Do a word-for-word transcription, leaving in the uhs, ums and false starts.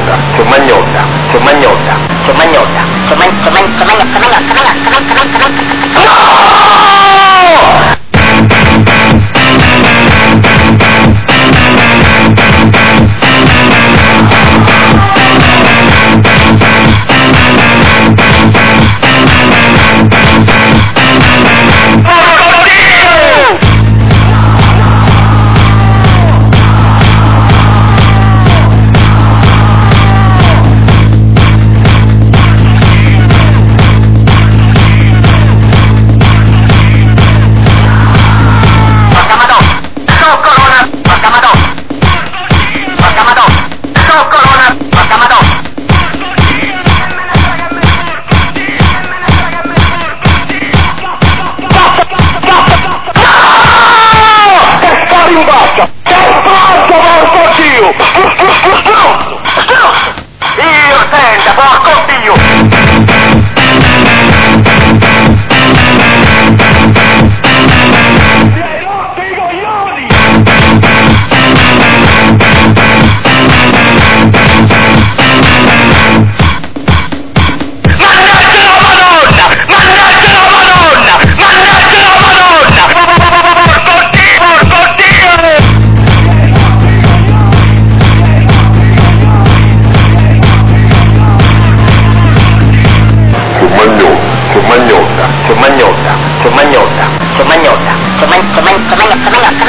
magnotta, c'è magnotta, c'è magnotta, c'è magnotta, c'è magnotta, c'è magnotta, c'è magnotta, c'è magnotta, c'è magnotta, c'è magnotta, c'è magnotta, c'è magnotta, c'è magnotta, c'è magnotta, c'è magnotta,